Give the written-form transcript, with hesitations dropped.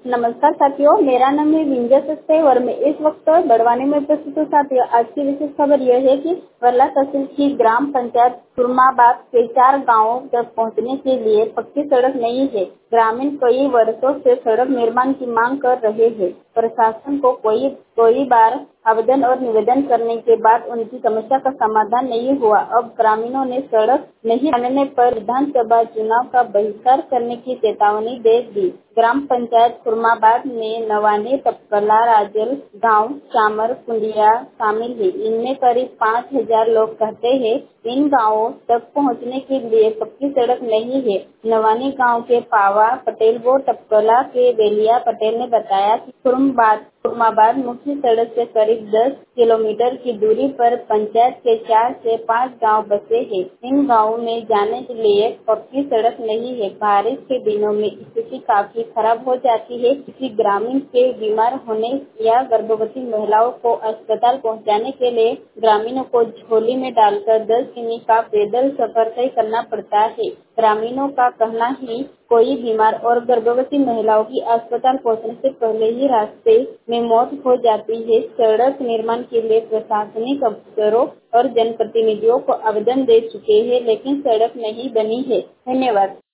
नमस्कार साथियों, मेरा नाम है विंजय सस्ते और मैं इस वक्त बड़वानी में उपस्थित हूँ। साथियों, आज की विशेष खबर यह है कि वर्ला तहसील की ग्राम पंचायत खुरमाबाद के 4 गांवों तक पहुंचने के लिए पक्की सड़क नहीं है। ग्रामीण कई वर्षों से सड़क निर्माण की मांग कर रहे हैं। प्रशासन को कई बार आवेदन और निवेदन करने के बाद उनकी समस्या का समाधान नहीं हुआ। अब ग्रामीणों ने सड़क नहीं बनने पर विधानसभा चुनाव का बहिष्कार करने की चेतावनी दे दी। ग्राम पंचायत खुरमाबाद में नवानी, तपकला, राजल गांव, चामर, कुंडिया शामिल है। इनमें करीब 5000 लोग कहते हैं। इन गांवों तक पहुंचने के लिए पक्की सड़क नहीं है। नवानी गांव के पावा पटेल व तपकला के बेलिया पटेल ने बताया कि खुरमाबाद मुख्य सड़क से करीब 10 किलोमीटर की दूरी पर पंचायत के 4 से 5 गांव बसे हैं। इन गांवों में जाने के लिए पक्की सड़क नहीं है। बारिश के दिनों में स्थिति काफी खराब हो जाती है। किसी ग्रामीण के बीमार होने या गर्भवती महिलाओं को अस्पताल पहुंचाने के लिए ग्रामीणों को झोली में डालकर 10 किमी का पैदल सफर तय करना पड़ता है। ग्रामीणों का कहना है कोई बीमार और गर्भवती महिलाओं की अस्पताल पहुंचने से पहले ही रास्ते में मौत हो जाती है। सड़क निर्माण के लिए प्रशासनिक अफसरों और जनप्रतिनिधियों को आवेदन दे चुके हैं, लेकिन सड़क नहीं बनी है। धन्यवाद।